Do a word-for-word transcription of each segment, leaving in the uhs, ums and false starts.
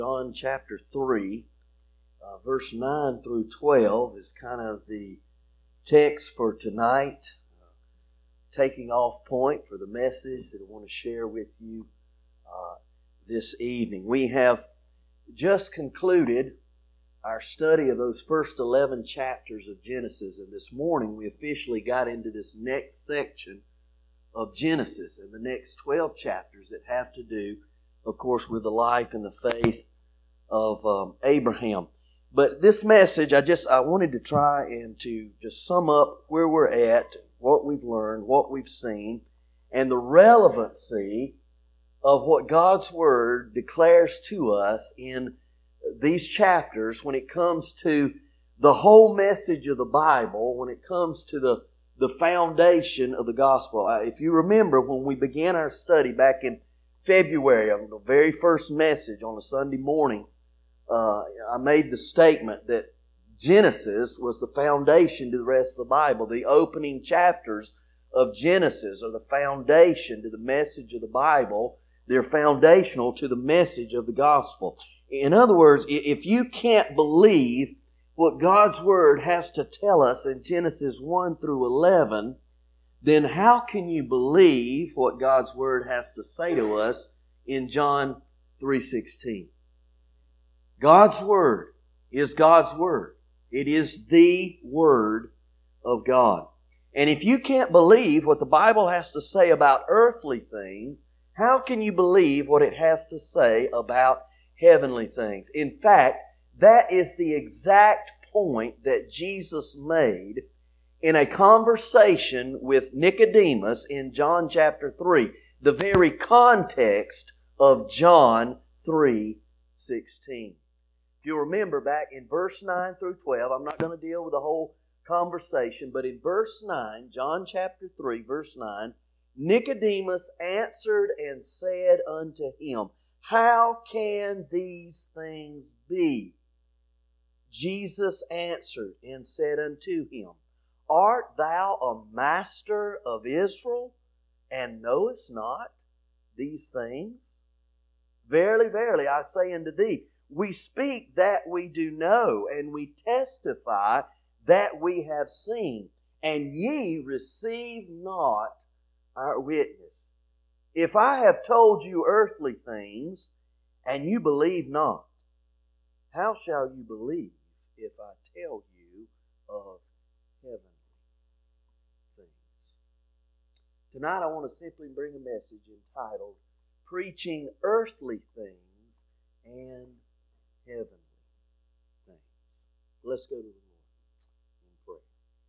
John chapter three, uh, verse nine through twelve is kind of the text for tonight, uh, taking off point for the message that I want to share with you uh, this evening. We have just concluded our study of those first eleven chapters of Genesis, and this morning we officially got into this next section of Genesis and the next twelve chapters that have to do, of course, with the life and the faith of um, Abraham. But this message, I just I wanted to try and to just sum up where we're at, what we've learned, what we've seen, and the relevancy of what God's Word declares to us in these chapters when it comes to the whole message of the Bible, when it comes to the, the foundation of the gospel. If you remember when we began our study back in February, of the very first message on a Sunday morning, uh, I made the statement that Genesis was the foundation to the rest of the Bible. The opening chapters of Genesis are the foundation to the message of the Bible. They're foundational to the message of the gospel. In other words, if you can't believe what God's Word has to tell us in Genesis one through eleven, then how can you believe what God's Word has to say to us in John three sixteen? God's Word is God's Word. It is the Word of God. And if you can't believe what the Bible has to say about earthly things, how can you believe what it has to say about heavenly things? In fact, that is the exact point that Jesus made in a conversation with Nicodemus in John chapter three, the very context of John three sixteen. If you remember back in verse nine through twelve, I'm not going to deal with the whole conversation, but in verse nine, John chapter three, verse nine, Nicodemus answered and said unto him, How can these things be? Jesus answered and said unto him, Art thou a master of Israel, and knowest not these things? Verily, verily, I say unto thee, we speak that we do know, and we testify that we have seen, and ye receive not our witness. If I have told you earthly things, and you believe not, how shall you believe if I tell you of heavenly things? Tonight I want to simply bring a message entitled, Preaching Earthly Things and Heavenly Things. Let's go to the Lord in prayer.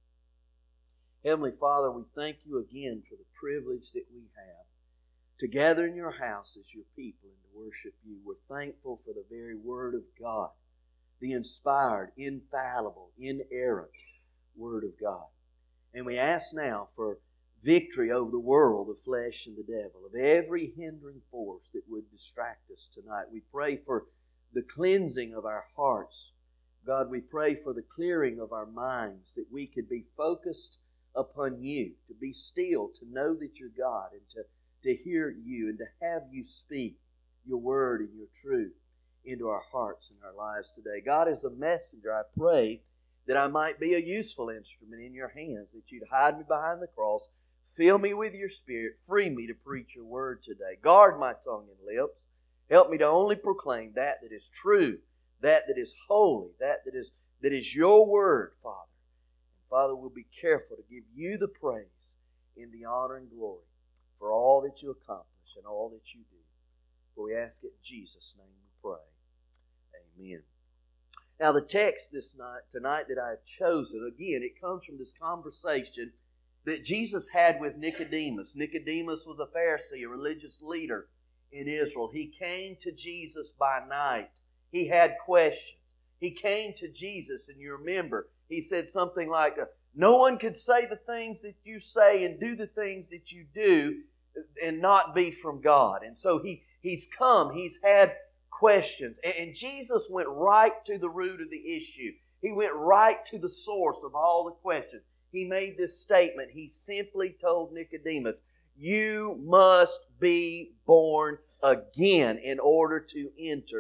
Heavenly Father, we thank you again for the privilege that we have to gather in your house as your people and to worship you. We're thankful for the very Word of God, the inspired, infallible, inerrant Word of God. And we ask now for victory over the world, the flesh, and the devil, of every hindering force that would distract us tonight. We pray for the cleansing of our hearts. God, we pray for the clearing of our minds, that we could be focused upon you, to be still, to know that you're God, and to to hear you and to have you speak your word and your truth into our hearts and our lives today. God, as a messenger, I pray that I might be a useful instrument in your hands, that you'd hide me behind the cross, fill me with your Spirit, free me to preach your word today. Guard my tongue and lips. Help me to only proclaim that that is true, that that is holy, that that is, that is your word, Father. And Father, we'll be careful to give you the praise in the honor and glory for all that you accomplish and all that you do. For we ask it in Jesus' name we pray. Amen. Now the text this night, tonight that I have chosen, again, it comes from this conversation that Jesus had with Nicodemus. Nicodemus was a Pharisee, a religious leader in Israel. He came to Jesus by night. He had questions. He came to Jesus, and you remember, he said something like, no one could say the things that you say and do the things that you do and not be from God. And so he, he's come, he's had questions. And, and Jesus went right to the root of the issue. He went right to the source of all the questions. He made this statement. He simply told Nicodemus, you must be born again in order to enter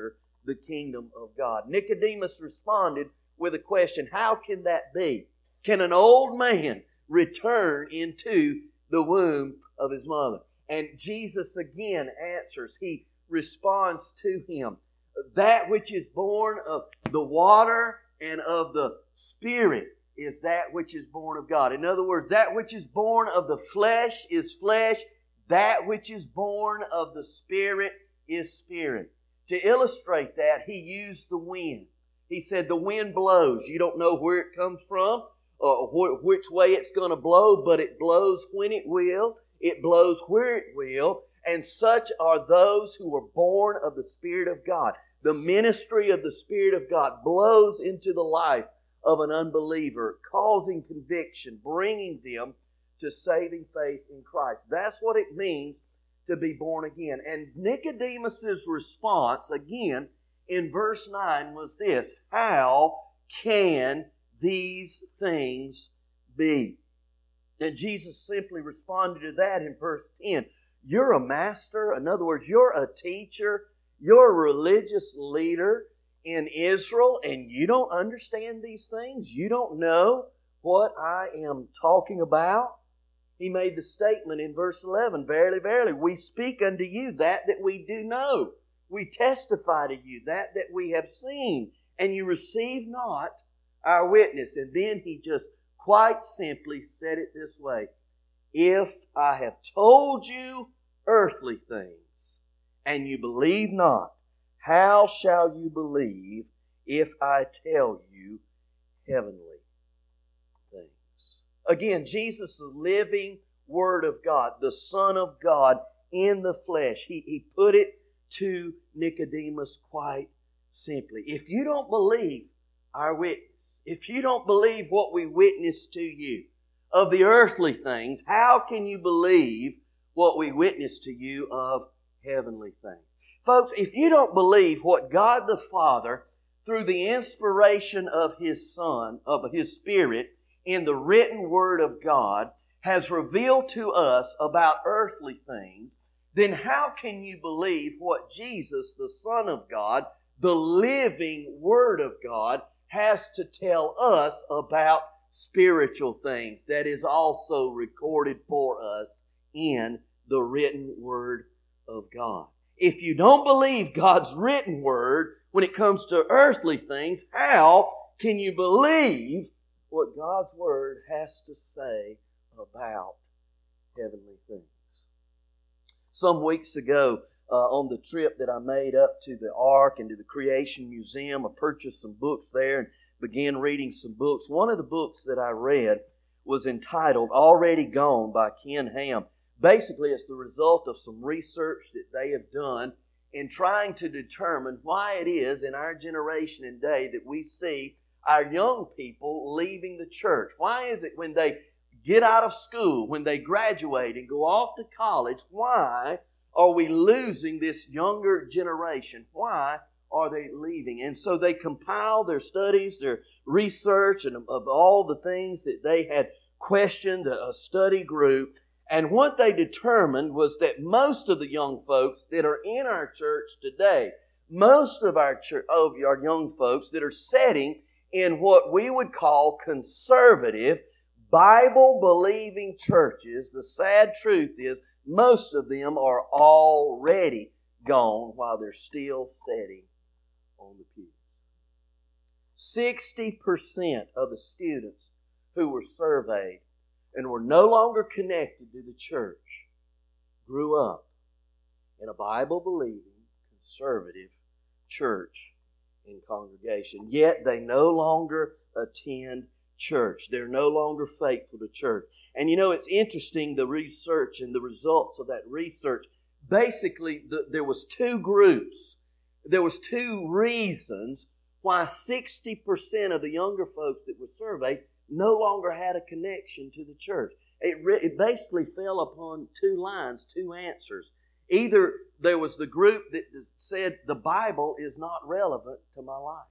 the kingdom of God. Nicodemus responded with a question, how can that be? Can an old man return into the womb of his mother? And Jesus again answers. He responds to him. That which is born of the water and of the Spirit is that which is born of God. In other words, that which is born of the flesh is flesh. That which is born of the Spirit is spirit. To illustrate that, he used the wind. He said the wind blows. You don't know where it comes from or wh- which way it's going to blow, but it blows when it will. It blows where it will. And such are those who were born of the Spirit of God. The ministry of the Spirit of God blows into the life of an unbeliever, causing conviction, bringing them to saving faith in Christ. That's what it means to be born again. And Nicodemus' response, again, in verse nine was this, how can these things be? And Jesus simply responded to that in verse ten. You're a master. In other words, you're a teacher. You're a religious leader in Israel, and you don't understand these things? You don't know what I am talking about? He made the statement in verse eleven, verily, verily, we speak unto you that that we do know. We testify to you that that we have seen, and you receive not our witness. And then he just quite simply said it this way, if I have told you earthly things, and you believe not, how shall you believe if I tell you heavenly things? Again, Jesus, the living Word of God, the Son of God in the flesh. He, he put it to Nicodemus quite simply. If you don't believe our witness, if you don't believe what we witness to you of the earthly things, how can you believe what we witness to you of heavenly things? Folks, if you don't believe what God the Father, through the inspiration of His Son, of His Spirit, in the written Word of God, has revealed to us about earthly things, then how can you believe what Jesus, the Son of God, the living Word of God, has to tell us about spiritual things that is also recorded for us in the written Word of God? If you don't believe God's written Word when it comes to earthly things, how can you believe what God's Word has to say about heavenly things? Some weeks ago, uh, on the trip that I made up to the Ark and to the Creation Museum, I purchased some books there and began reading some books. One of the books that I read was entitled Already Gone by Ken Ham. Basically, it's the result of some research that they have done in trying to determine why it is in our generation and day that we see our young people leaving the church. Why is it when they get out of school, when they graduate and go off to college, why are we losing this younger generation? Why are they leaving? And so they compile their studies, their research, and of all the things that they had questioned, a study group. And what they determined was that most of the young folks that are in our church today, most of our, church, of our young folks that are sitting in what we would call conservative, Bible-believing churches, the sad truth is most of them are already gone while they're still sitting on the pews. sixty percent of the students who were surveyed and were no longer connected to the church grew up in a Bible-believing, conservative church and congregation. Yet they no longer attend church. They're no longer faithful to church. And you know, it's interesting, the research and the results of that research. Basically, the, there was two groups. There was two reasons why sixty percent of the younger folks that were surveyed no longer had a connection to the church. It, re- it basically fell upon two lines, two answers. Either there was the group that said the Bible is not relevant to my life.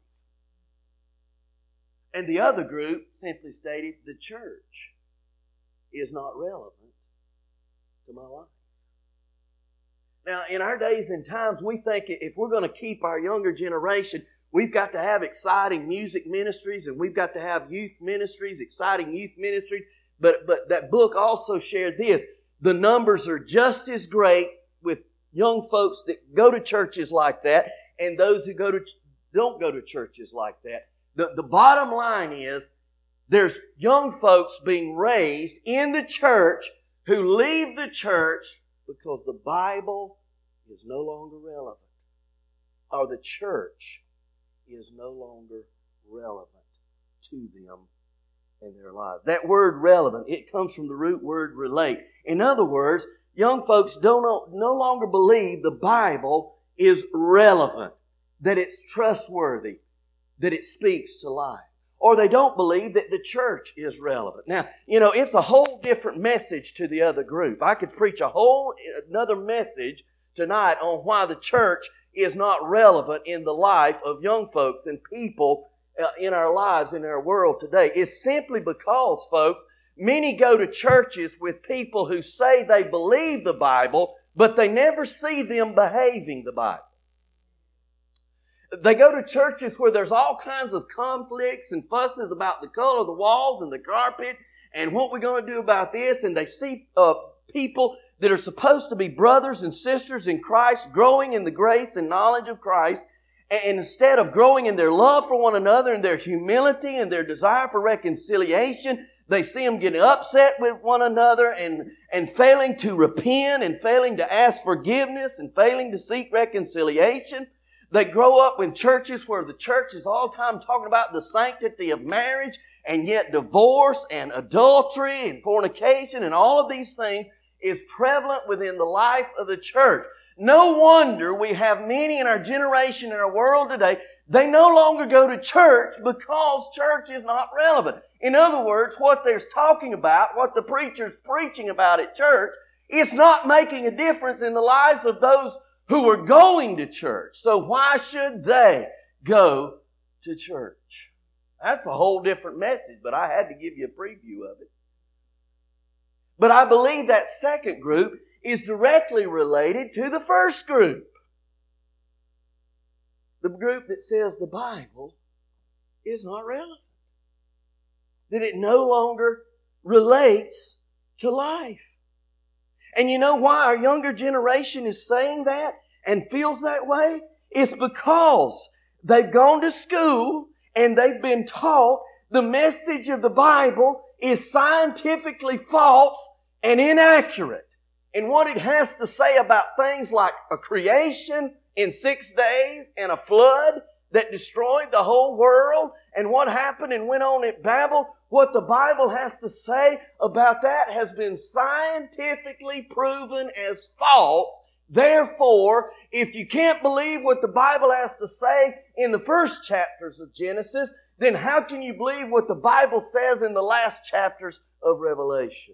And the other group simply stated the church is not relevant to my life. Now, in our days and times, we think if we're going to keep our younger generation, we've got to have exciting music ministries and we've got to have youth ministries, exciting youth ministries. But, but that book also shared this. The numbers are just as great with young folks that go to churches like that and those who go to don't go to churches like that. The, the bottom line is there's young folks being raised in the church who leave the church because the Bible is no longer relevant, or the church is no longer relevant to them in their lives. That word relevant, it comes from the root word relate. In other words, young folks don't no longer believe the Bible is relevant, that it's trustworthy, that it speaks to life. Or they don't believe that the church is relevant. Now, you know, it's a whole different message to the other group. I could preach a whole another message tonight on why the church is not relevant in the life of young folks and people uh, in our lives, in our world today. It's simply because, folks, many go to churches with people who say they believe the Bible, but they never see them behaving the Bible. They go to churches where there's all kinds of conflicts and fusses about the color of the walls and the carpet and what we're going to do about this. And they see uh, people that are supposed to be brothers and sisters in Christ growing in the grace and knowledge of Christ. And instead of growing in their love for one another and their humility and their desire for reconciliation, they see them getting upset with one another and, and failing to repent and failing to ask forgiveness and failing to seek reconciliation. They grow up in churches where the church is all the time talking about the sanctity of marriage, and yet divorce and adultery and fornication and all of these things is prevalent within the life of the church. No wonder we have many in our generation, in our world today, they no longer go to church because church is not relevant. In other words, what they're talking about, what the preacher's preaching about at church, it's not making a difference in the lives of those who are going to church. So why should they go to church? That's a whole different message, but I had to give you a preview of it. But I believe that second group is directly related to the first group. The group that says the Bible is not relevant. That it no longer relates to life. And you know why our younger generation is saying that and feels that way? It's because they've gone to school and they've been taught the message of the Bible is scientifically false and inaccurate. And what it has to say about things like a creation in six days and a flood that destroyed the whole world and what happened and went on at Babel, what the Bible has to say about that has been scientifically proven as false. Therefore, if you can't believe what the Bible has to say in the first chapters of Genesis, then how can you believe what the Bible says in the last chapters of Revelation?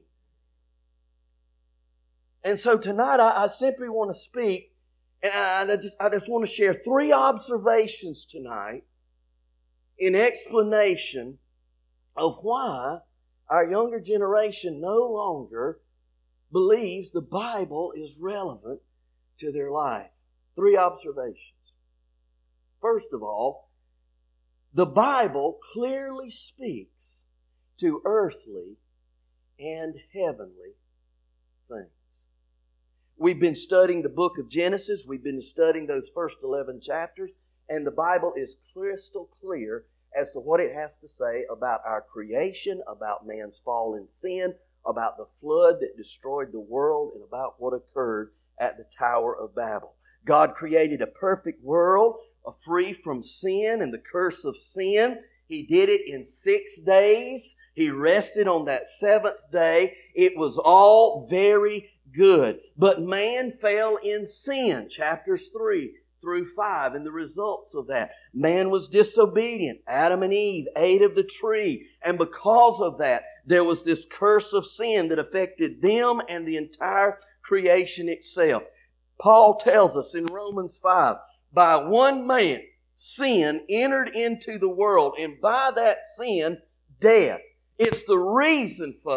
And so tonight I, I simply want to speak, and I, I, just, I just want to share three observations tonight in explanation of why our younger generation no longer believes the Bible is relevant to their life. Three observations. First of all, the Bible clearly speaks to earthly and heavenly things. We've been studying the book of Genesis. We've been studying those first eleven chapters, and the Bible is crystal clear as to what it has to say about our creation, about man's fallen sin, about the flood that destroyed the world, and about what occurred at the Tower of Babel. God created a perfect world, free from sin and the curse of sin. He did it in six days. He rested on that seventh day. It was all very good. But man fell in sin, chapters three through five, and the results of that. Man was disobedient. Adam and Eve ate of the tree. And because of that, there was this curse of sin that affected them and the entire creation itself. Paul tells us in Romans five, by one man, sin entered into the world, and by that sin, death. It's the reason, folks,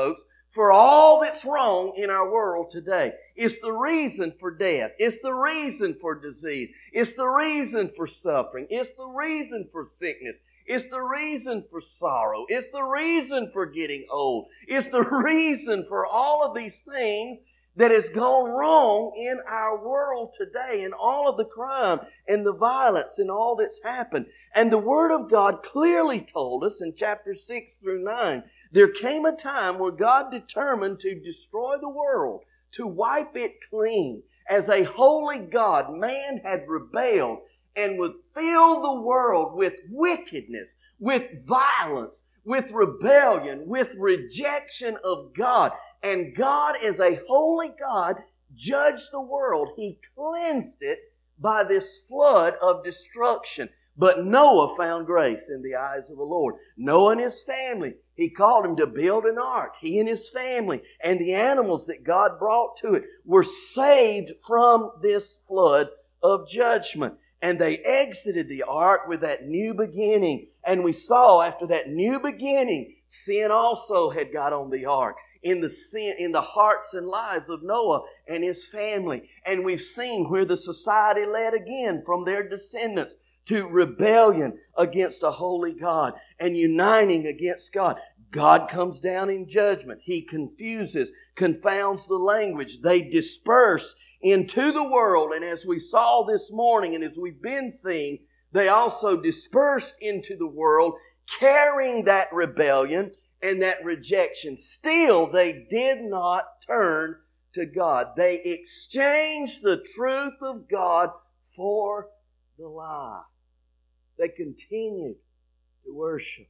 for all that's wrong in our world today. It's the reason for death. It's the reason for disease. It's the reason for suffering. It's the reason for sickness. It's the reason for sorrow. It's the reason for getting old. It's the reason for all of these things that has gone wrong in our world today, and all of the crime and the violence and all that's happened. And the Word of God clearly told us in chapter six through nine, there came a time where God determined to destroy the world, to wipe it clean. As a holy God, man had rebelled and would fill the world with wickedness, with violence, with rebellion, with rejection of God. And God, as a holy God, judged the world. He cleansed it by this flood of destruction. But Noah found grace in the eyes of the Lord. Noah and his family, He called him to build an ark. He and his family and the animals that God brought to it were saved from this flood of judgment. And they exited the ark with that new beginning. And we saw after that new beginning, sin also had got on the ark. In the sin, in the hearts and lives of Noah and his family. And we've seen where the society led again from their descendants to rebellion against a holy God and uniting against God. God comes down in judgment. He confuses, confounds the language. They disperse into the world. And as we saw this morning and as we've been seeing, they also dispersed into the world carrying that rebellion and that rejection. Still, they did not turn to God. They exchanged the truth of God for the lie. They continued to worship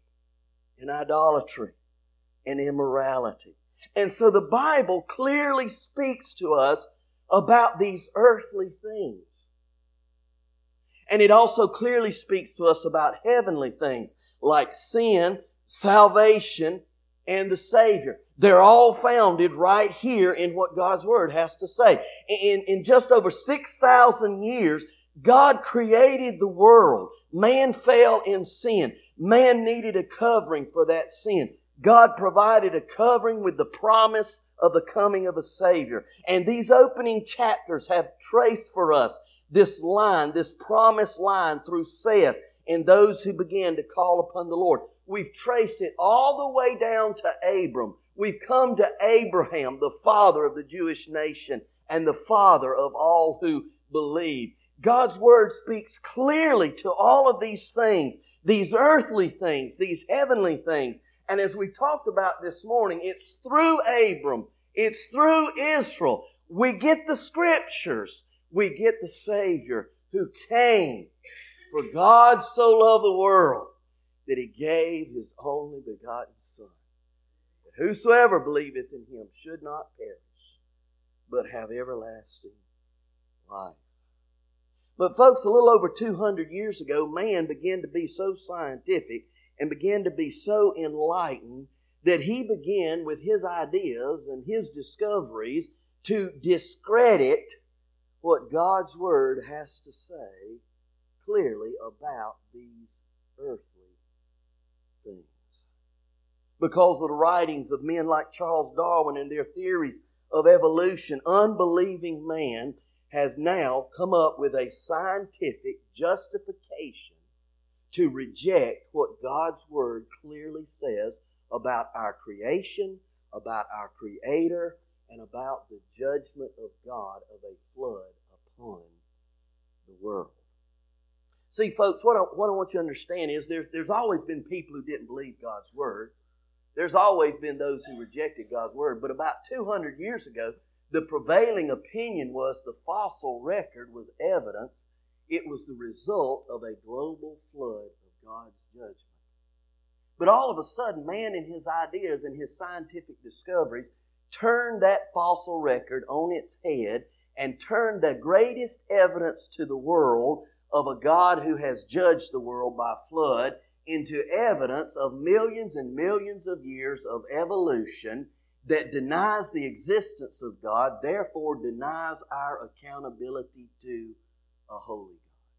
in idolatry and immorality. And so the Bible clearly speaks to us about these earthly things. And it also clearly speaks to us about heavenly things like sin, salvation, and the Savior. They're all founded right here in what God's Word has to say. In, in just over six thousand years, God created the world. Man fell in sin. Man needed a covering for that sin. God provided a covering with the promise of the coming of a Savior. And these opening chapters have traced for us this line, this promised line through Seth and those who began to call upon the Lord. We've traced it all the way down to Abram. We've come to Abraham, the father of the Jewish nation and the father of all who believe. God's Word speaks clearly to all of these things, these earthly things, these heavenly things. And as we talked about this morning, it's through Abram, it's through Israel. We get the Scriptures. We get the Savior who came. For God so loved the world that He gave His only begotten Son, that whosoever believeth in Him should not perish, but have everlasting life. But folks, a little over two hundred years ago, man began to be so scientific and began to be so enlightened that he began with his ideas and his discoveries to discredit what God's Word has to say clearly about these earthly things. Because of the writings of men like Charles Darwin and their theories of evolution, unbelieving man has now come up with a scientific justification to reject what God's Word clearly says about our creation, about our Creator, and about the judgment of God of a flood upon the world. See, folks, what I, what I want you to understand is there's, there's always been people who didn't believe God's Word. There's always been those who rejected God's Word. But about two hundred years ago, the prevailing opinion was the fossil record was evidence. It was the result of a global flood of God's judgment. But all of a sudden, man in his ideas and his scientific discoveries turned that fossil record on its head and turned the greatest evidence to the world of a God who has judged the world by flood into evidence of millions and millions of years of evolution that denies the existence of God, therefore denies our accountability to a holy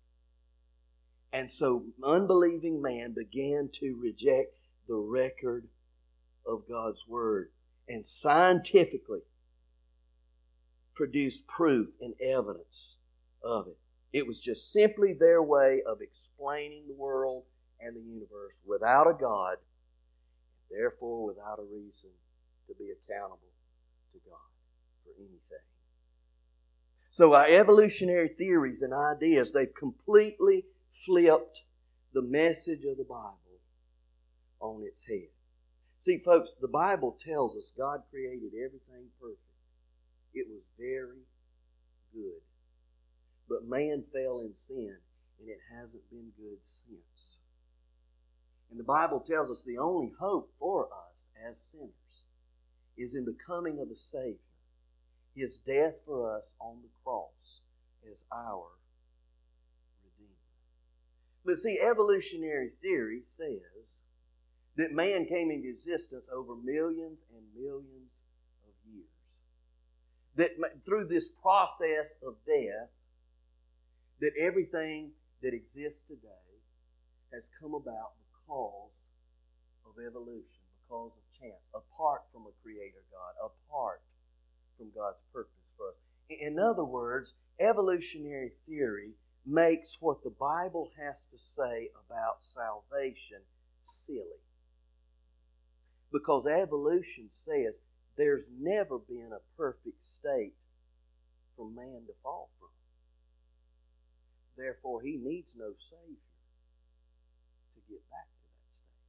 God. And so unbelieving man began to reject the record of God's Word. and scientifically produce proof and evidence of it. It was just simply their way of explaining the world and the universe without a God, therefore without a reason to be accountable to God for anything. So our evolutionary theories and ideas, they've completely flipped the message of the Bible on its head. See, folks, the Bible tells us God created everything perfect. It was very good. But man fell in sin, and it hasn't been good since. And the Bible tells us the only hope for us as sinners is in the coming of the Savior, His death for us on the cross as our Redeemer. But see, evolutionary theory says that man came into existence over millions and millions of years. That through this process of death, that everything that exists today has come about because of evolution, because of chance, apart from a Creator God, apart from God's purpose for us. In other words, evolutionary theory makes what the Bible has to say about salvation silly. Because evolution says there's never been a perfect state for man to fall from. Therefore, he needs no Savior to get back to that state.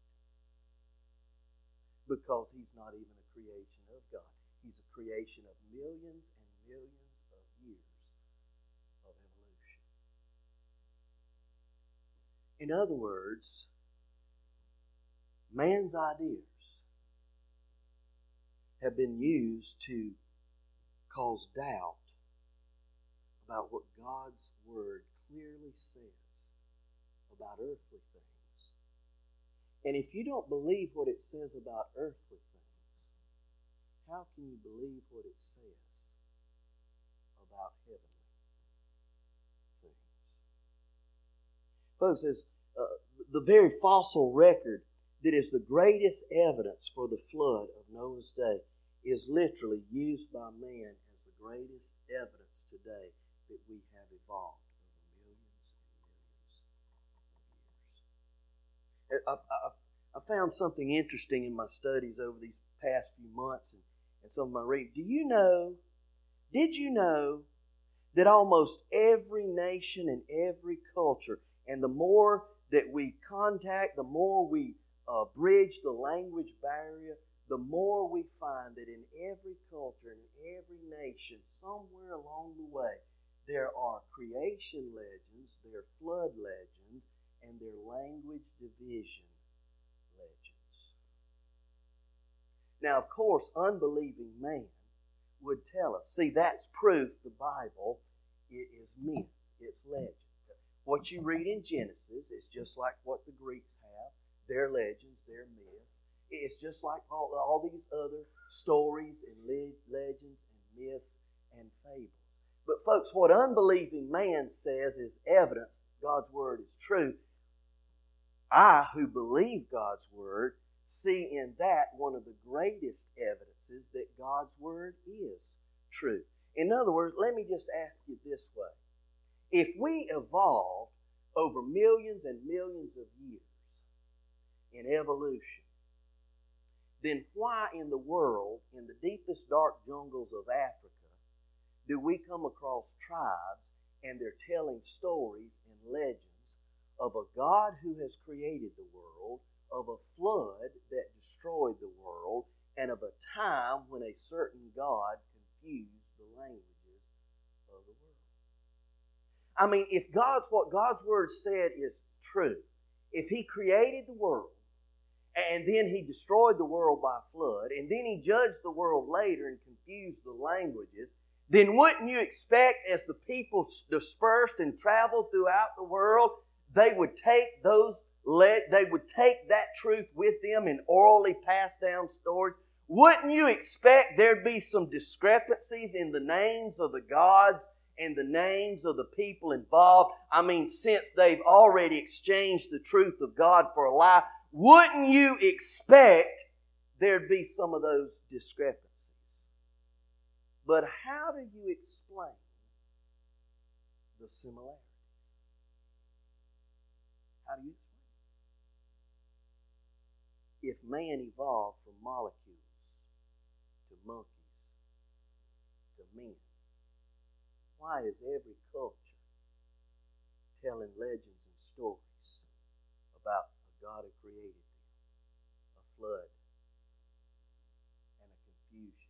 Because he's not even a creation of God. He's a creation of millions and millions of years of evolution. In other words, man's ideas have been used to cause doubt about what God's Word clearly says about earthly things. And if you don't believe what it says about earthly things, how can you believe what it says about heavenly things? Folks, as uh, the very fossil record that is the greatest evidence for the flood of Noah's day is literally used by man as the greatest evidence today that we have evolved over millions and millions of years. I, I, I found something interesting in my studies over these past few months and, and some of my reading. Do you know, did you know that almost every nation and every culture, and the more that we contact, the more we uh, bridge the language barrier, the more we find that in every culture, in every nation, somewhere along the way, there are creation legends, there are flood legends, and there are language division legends. Now, of course, unbelieving man would tell us, see, that's proof the Bible is myth, it's legend. What you read in Genesis is just like what the Greeks have, their legends, their myths. It's just like all, all these other stories and le- legends and myths and fables. But folks, what unbelieving man says is evidence God's Word is true. I, who believe God's Word, see in that one of the greatest evidences that God's Word is true. In other words, let me just ask you this way. If we evolved over millions and millions of years in evolution, then why in the world, in the deepest dark jungles of Africa, do we come across tribes and they're telling stories and legends of a God who has created the world, of a flood that destroyed the world, and of a time when a certain God confused the languages of the world? I mean, if God's what God's Word said is true, if He created the world, and then He destroyed the world by flood, and then He judged the world later and confused the languages, then wouldn't you expect as the people dispersed and traveled throughout the world, they would take those they would take that truth with them and orally pass down stories? Wouldn't you expect there'd be some discrepancies in the names of the gods and the names of the people involved? I mean, since they've already exchanged the truth of God for a lie, wouldn't you expect there'd be some of those discrepancies. But how do you explain the similarities? How do you explain it? If man evolved from molecules to monkeys to men, why is every culture telling legends and stories about a God who created them, a flood, and a confusion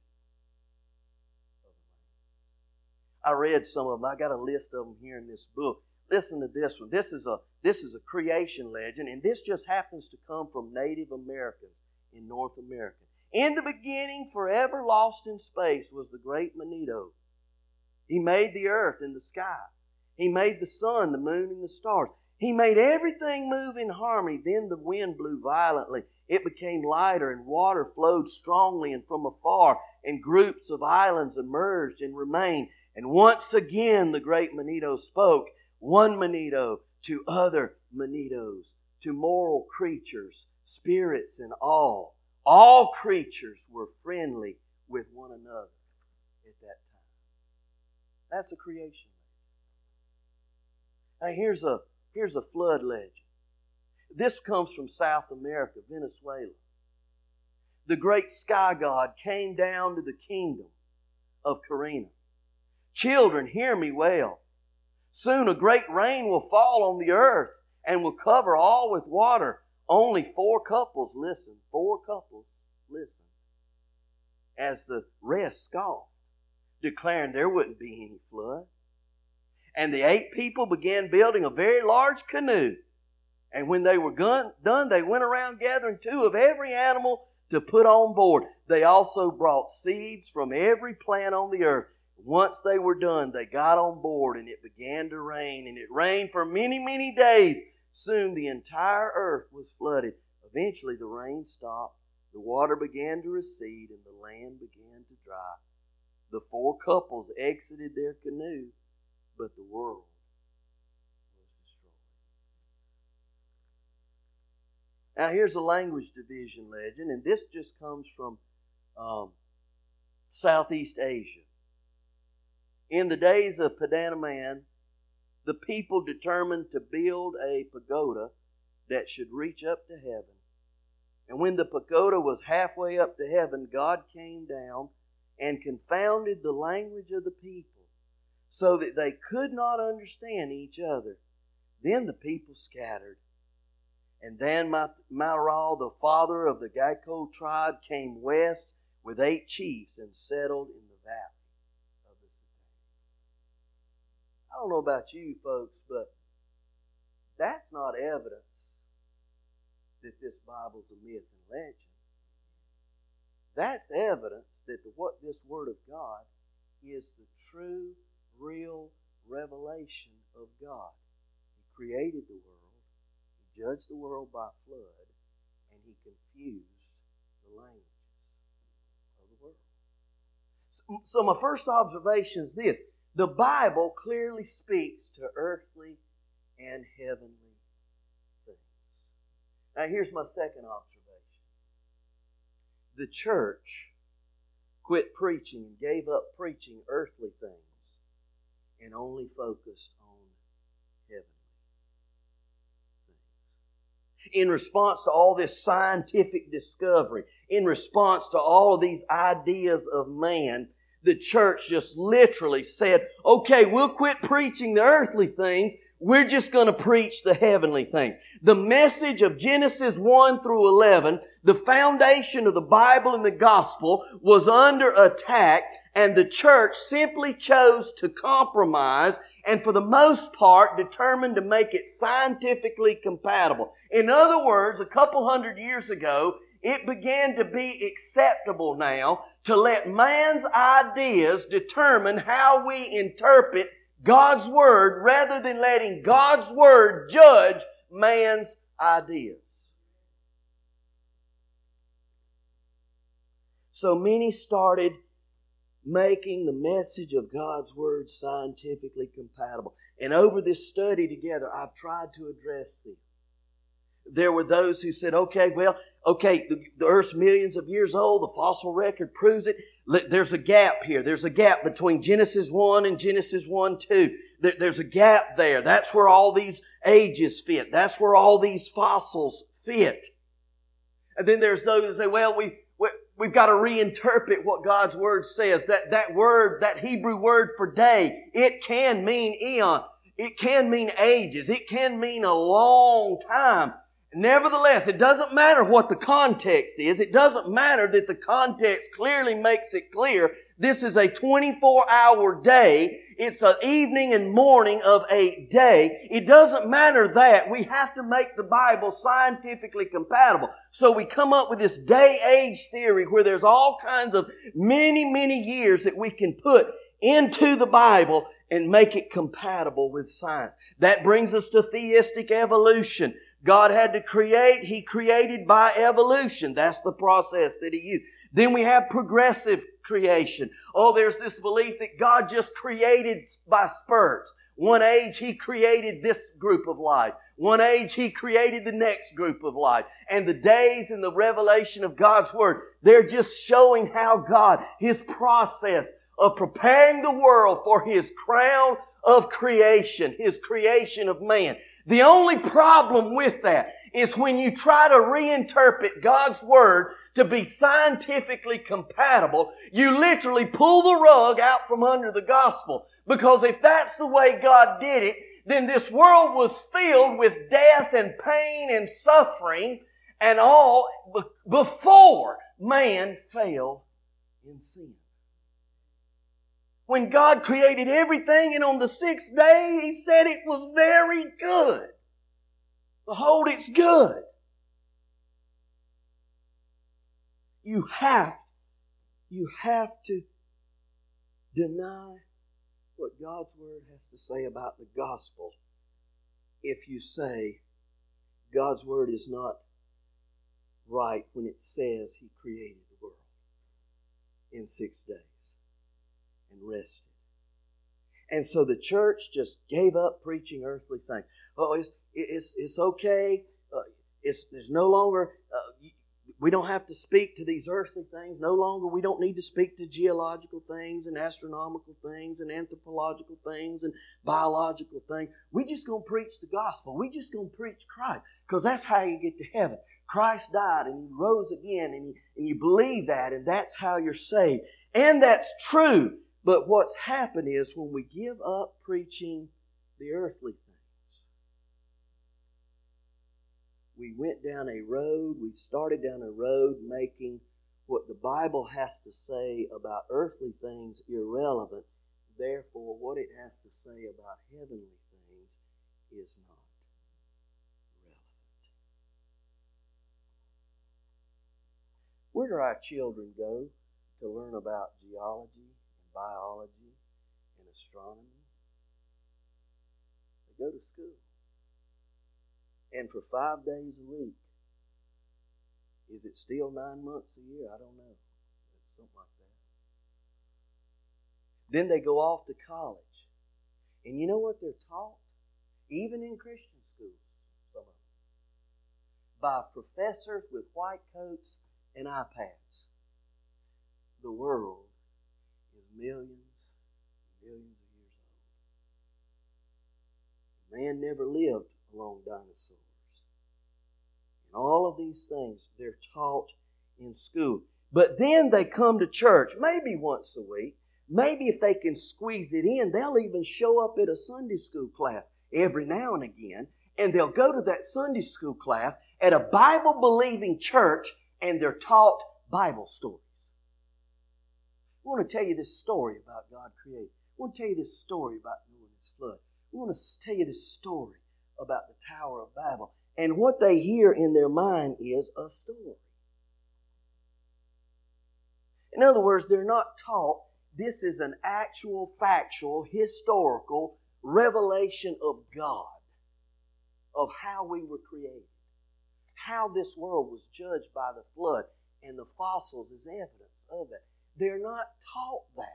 of the land? I read some of them. I got a list of them here in this book. Listen to this one. This is a this is a creation legend, and this just happens to come from Native Americans in North America. In the beginning, forever lost in space, was the great Manito. He made the earth and the sky. He made the sun, the moon, and the stars. He made everything move in harmony. Then the wind blew violently. It became lighter, and water flowed strongly and from afar, and groups of islands emerged and remained. And once again the great Manito spoke, one Manito to other Manitos, to moral creatures, spirits and all. All creatures were friendly with one another at that time. That's a creation legend. Now here's a, here's a flood legend. This comes from South America, Venezuela. The great sky god came down to the kingdom of Carina. Children, hear me well. Soon a great rain will fall on the earth and will cover all with water. Only four couples listened. Four couples listened. As the rest scoffed, declaring there wouldn't be any flood. And the eight people began building a very large canoe. And when they were done, they went around gathering two of every animal to put on board. They also brought seeds from every plant on the earth. Once they were done, they got on board, and it began to rain. And it rained for many, many days. Soon the entire earth was flooded. Eventually the rain stopped. The water began to recede, and the land began to dry. The four couples exited their canoe, but the world was destroyed. Now here's a language division legend, and this just comes from um, Southeast Asia. In the days of Padanaman, the people determined to build a pagoda that should reach up to heaven. And when the pagoda was halfway up to heaven, God came down and confounded the language of the people so that they could not understand each other. Then the people scattered. And Dan Maral, the father of the Gaiko tribe, came west with eight chiefs and settled in the valley. I don't know about you folks, but that's not evidence that this Bible's a myth and legend. That's evidence that the, what this Word of God is the true, real revelation of God. He created the world, He judged the world by flood, and He confused the languages of the world. So, so my first observation is this. The Bible clearly speaks to earthly and heavenly things. Now here's my second observation. The church quit preaching and gave up preaching earthly things and only focused on heavenly things. In response to all this scientific discovery, in response to all of these ideas of man, the church just literally said, okay, we'll quit preaching the earthly things. We're just going to preach the heavenly things. The message of Genesis one through eleven, the foundation of the Bible and the gospel, was under attack, and the church simply chose to compromise and for the most part determined to make it scientifically compatible. In other words, a couple hundred years ago, it began to be acceptable now to let man's ideas determine how we interpret God's Word rather than letting God's Word judge man's ideas. So many started making the message of God's Word scientifically compatible. And over this study together, I've tried to address this. There were those who said, okay, well, Okay, the, the Earth's millions of years old. The fossil record proves it. There's a gap here. There's a gap between Genesis one and Genesis one two. There, there's a gap there. That's where all these ages fit. That's where all these fossils fit. And then there's those that say, well, we, we, we've got to reinterpret what God's Word says. That, that word, that Hebrew word for day, it can mean eon. It can mean ages. It can mean a long time. Nevertheless, it doesn't matter what the context is. It doesn't matter that the context clearly makes it clear this is a twenty-four hour day. It's an evening and morning of a day. It doesn't matter that. We have to make the Bible scientifically compatible. So we come up with this day-age theory where there's all kinds of many, many years that we can put into the Bible and make it compatible with science. That brings us to theistic evolution. God had to create. He created by evolution. That's the process that He used. Then we have progressive creation. Oh, there's this belief that God just created by spurts. One age He created this group of life. One age He created the next group of life. And the days and the revelation of God's Word, they're just showing how God, His process of preparing the world for His crown of creation, His creation of man. The only problem with that is when you try to reinterpret God's Word to be scientifically compatible, you literally pull the rug out from under the gospel. Because if that's the way God did it, then this world was filled with death and pain and suffering and all before man fell in sin. When God created everything and on the sixth day He said it was very good. Behold, it's good. You have, you have to deny what God's Word has to say about the gospel if you say God's Word is not right when it says He created the world in six days and rested. And so the church just gave up preaching earthly things. Oh, it's it's it's okay. Uh, it's there's no longer. Uh, we don't have to speak to these earthly things. No longer. We don't need to speak to geological things and astronomical things and anthropological things and biological things. We just gonna preach the gospel. We just gonna preach Christ because that's how you get to heaven. Christ died and He rose again, and you, and you believe that, and that's how you're saved. And that's true. But what's happened is when we give up preaching the earthly things, we went down a road, we started down a road making what the Bible has to say about earthly things irrelevant. Therefore, what it has to say about heavenly things is not relevant. Where do our children go to learn about geology, biology, and astronomy? They go to school. And for five days a week. Is it still nine months a year? I don't know. Something like that. Then they go off to college. And you know what they're taught? Even in Christian schools, some of them. By professors with white coats and iPads. The world is millions and millions of years old. Man never lived along dinosaurs. And all of these things, they're taught in school. But then they come to church, maybe once a week. Maybe if they can squeeze it in, they'll even show up at a Sunday school class every now and again. And they'll go to that Sunday school class at a Bible-believing church, and they're taught Bible stories. I want to tell you this story about God creating. I want to tell you this story about Noah's flood. I want to tell you this story about the Tower of Babel. And what they hear in their mind is a story. In other words, they're not taught this is an actual, factual, historical revelation of God, of how we were created, how this world was judged by the flood, and the fossils is evidence of it. They're not taught that.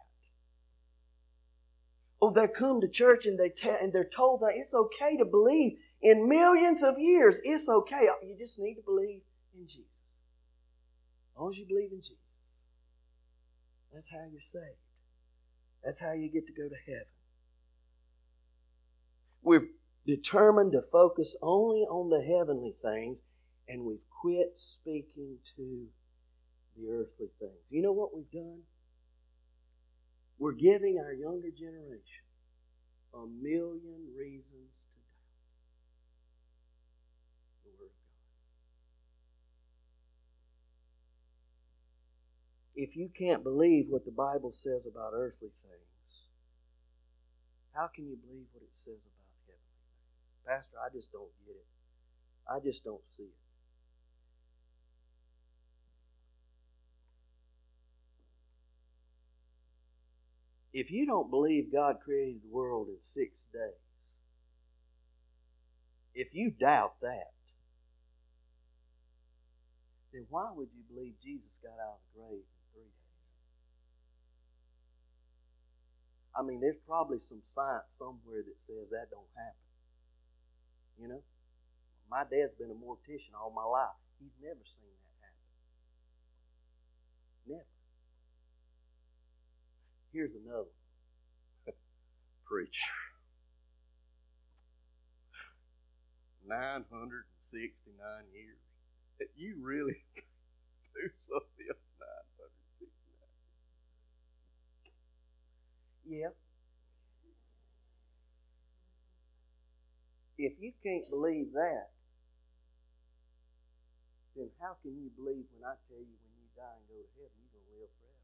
Oh, they come to church and, they te- and they're told that it's okay to believe in millions of years. It's okay. You just need to believe in Jesus. long as you believe in Jesus, that's how you're saved. That's how you get to go to heaven. We're determined to focus only on the heavenly things, and we've quit speaking to the earthly things. You know what we've done? We're giving our younger generation a million reasons to doubt the Word of God. If you can't believe what the Bible says about earthly things, how can you believe what it says about heavenly things? Pastor, I just don't get it. I just don't see it. If you don't believe God created the world in six days, if you doubt that, then why would you believe Jesus got out of the grave in three days? I mean, there's probably some science somewhere that says that don't happen. You know? My dad's been a mortician all my life. He's never seen that happen. Never. Here's another one. Preacher. nine hundred sixty-nine years. You really do something else nine hundred sixty-nine. Yeah. If you can't believe that, then how can you believe when I tell you when you die and go to heaven, you're going to live forever?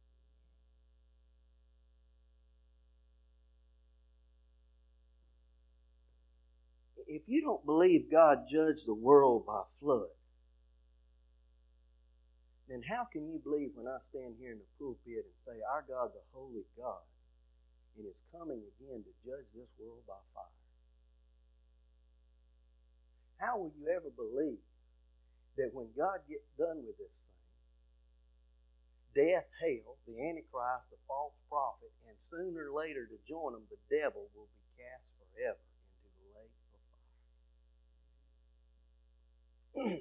If you don't believe God judged the world by flood, then how can you believe when I stand here in the pulpit and say our God's a holy God and is coming again to judge this world by fire? How will you ever believe that when God gets done with this thing, death, hell, the Antichrist, the false prophet, and sooner or later to join them, the devil will be cast forever into the lake of fire?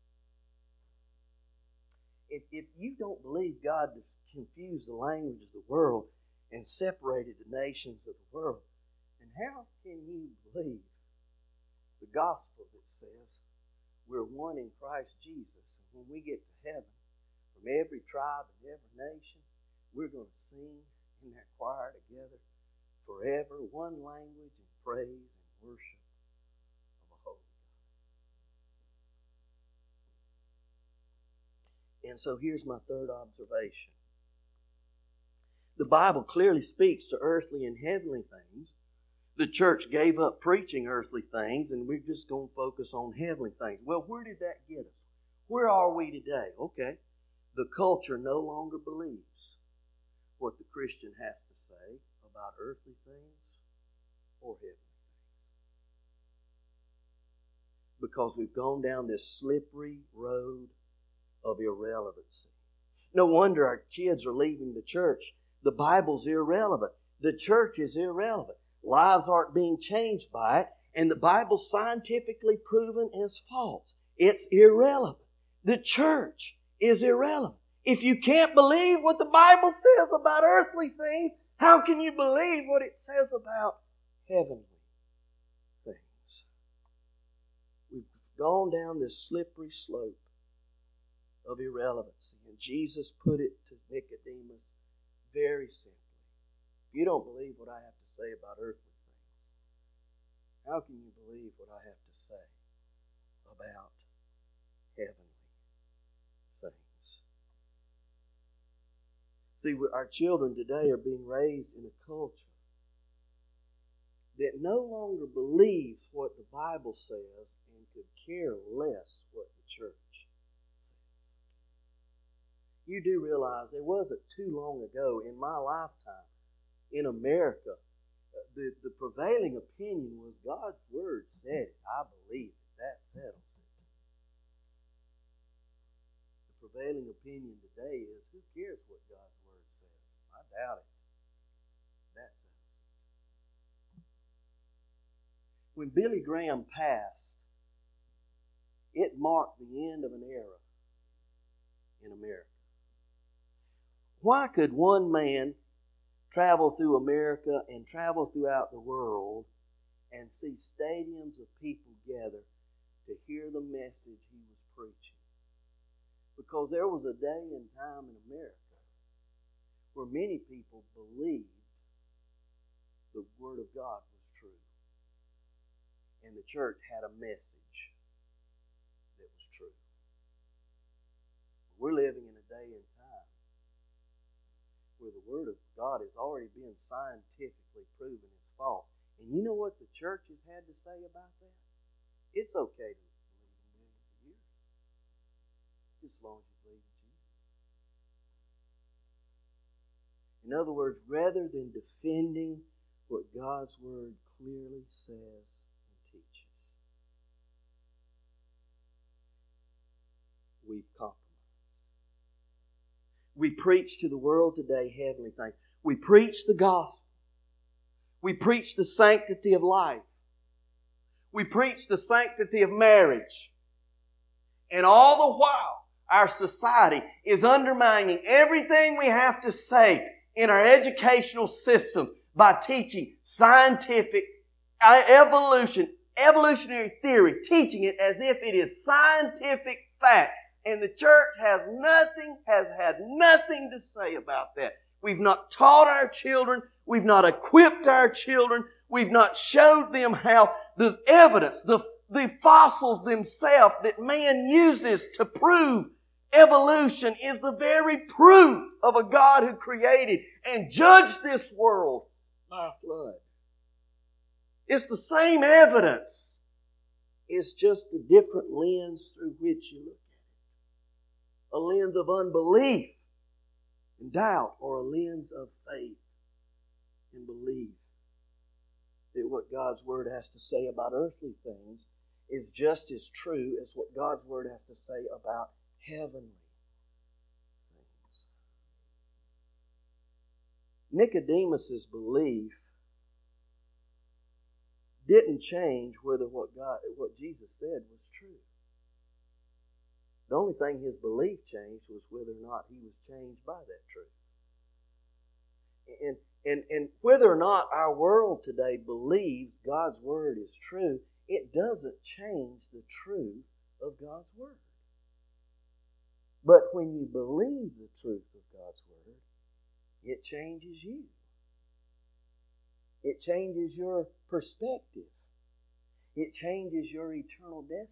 If, if you don't believe God confused the language of the world and separated the nations of the world, then how can you believe the gospel that says we're one in Christ Jesus, and when we get to heaven, from every tribe and every nation, we're going to sing in that choir together forever, one language in praise and worship of a holy God. And so here's my third observation. The Bible clearly speaks to earthly and heavenly things. The church gave up preaching earthly things, and we're just going to focus on heavenly things. Well, where did that get us? Where are we today? Okay, the culture no longer believes what the Christian has to say about earthly things or heavenly things. Because we've gone down this slippery road of irrelevancy. No wonder our kids are leaving the church. The Bible's irrelevant. The church is irrelevant. Lives aren't being changed by it, and the Bible's scientifically proven as false. It's irrelevant. The church is irrelevant. If you can't believe what the Bible says about earthly things, how can you believe what it says about heavenly things? We've gone down this slippery slope of irrelevancy. And Jesus put it to Nicodemus very simply. If you don't believe what I have to say about earthly things, how can you believe what I have to say about heavenly things? See, our children today are being raised in a culture that no longer believes what the Bible says and could care less what the church says. You do realize there wasn't too long ago in my lifetime in America, the, the prevailing opinion was God's Word said it. I believe it. That settles it. The prevailing opinion today is, who cares what God's Word says? I doubt it. That settles it. When Billy Graham passed, it marked the end of an era. in America? Why could one man travel through America and travel throughout the world and see stadiums of people gather to hear the message he was preaching? Because there was a day and time in America where many people believed the Word of God was true. And the church had a message that was true. We're living in a day and time where the Word of God has already been scientifically proven is false. And you know what the church has had to say about that? It's okay to believe in millions of years, as long as you believe in Jesus. In other words, rather than defending what God's Word clearly says and teaches, we've compromised. We preach to the world today heavenly things. We preach the gospel. We preach the sanctity of life. We preach the sanctity of marriage. And all the while, our society is undermining everything we have to say in our educational system by teaching scientific evolution, evolutionary theory, teaching it as if it is scientific fact. And the church has nothing, has had nothing to say about that. We've not taught our children. We've not equipped our children. We've not showed them how the evidence, the, the fossils themselves that man uses to prove evolution is the very proof of a God who created and judged this world by a flood. It's the same evidence. It's just a different lens through which you look at it. A lens of unbelief and doubt, or a lens of faith and belief that what God's Word has to say about earthly things is just as true as what God's Word has to say about heavenly things. Nicodemus's belief didn't change whether what God, what Jesus said was true. The only thing his belief changed was whether or not he was changed by that truth. And, and, and whether or not our world today believes God's Word is true, it doesn't change the truth of God's Word. But when you believe the truth of God's Word, it changes you. It changes your perspective. It changes your eternal destiny.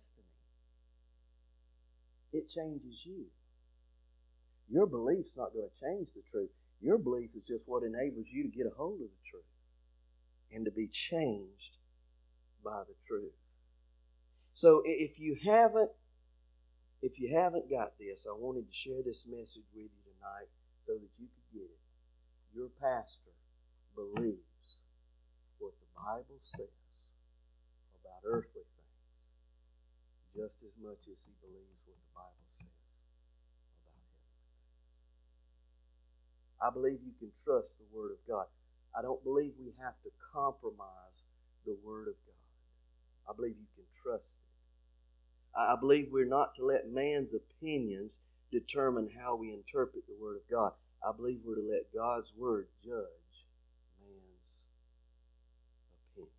It changes you. Your belief's not going to change the truth. Your belief is just what enables you to get a hold of the truth and to be changed by the truth. So if you haven't, if you haven't got this, I wanted to share this message with you tonight so that you could get it. Your pastor believes what the Bible says about earthly things just as much as he believes what the Bible says about heavenly things. I believe you can trust the Word of God. I don't believe we have to compromise the Word of God. I believe you can trust it. I believe we're not to let man's opinions determine how we interpret the Word of God. I believe we're to let God's Word judge man's opinion.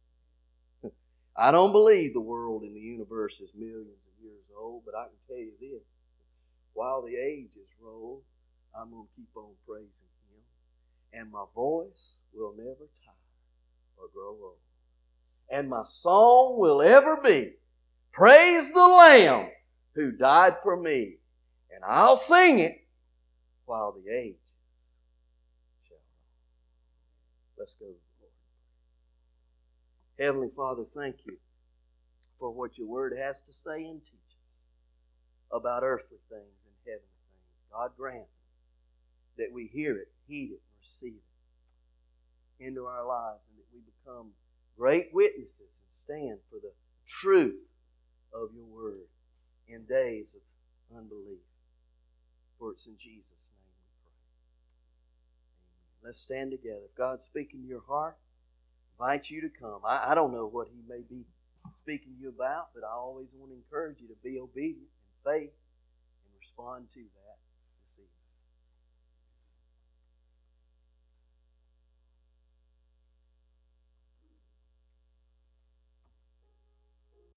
I don't believe the world and the universe is millions of years old, but I can tell you this. While the ages roll, I'm going to keep on praising Him. And my voice will never tire or grow old. And my song will ever be, praise the Lamb who died for me. And I'll sing it while the ages shall roll. Let's go to the Lord. Heavenly Father, thank you for what your Word has to say and teach us about earthly things and heavenly things. God grant that we hear it, heed it, and receive it into our lives, and that we become great witnesses and stand for the truth of your Word in days of unbelief. For it's in Jesus' name we pray. Amen. Let's stand together. If God's speaking to your heart, invite you to come. I, I don't know what He may be speaking to you about, but I always want to encourage you to be obedient in faith and respond to that.